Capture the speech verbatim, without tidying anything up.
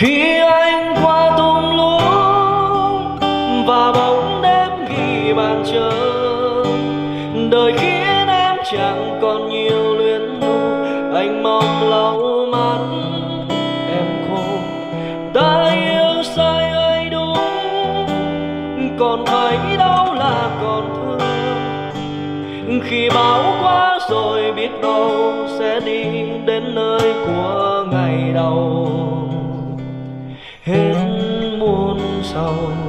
Khi anh qua tung lũng và bóng đêm ghi bàn chờ, đời khiến em chẳng còn nhiều luyến lưu. Anh mong lau mắt em khô, ta yêu sai ai đúng, còn thấy đau là còn thương. Khi bão qua rồi biết đâu sẽ đi đến nơi của ngày đầu. Hết muôn sầu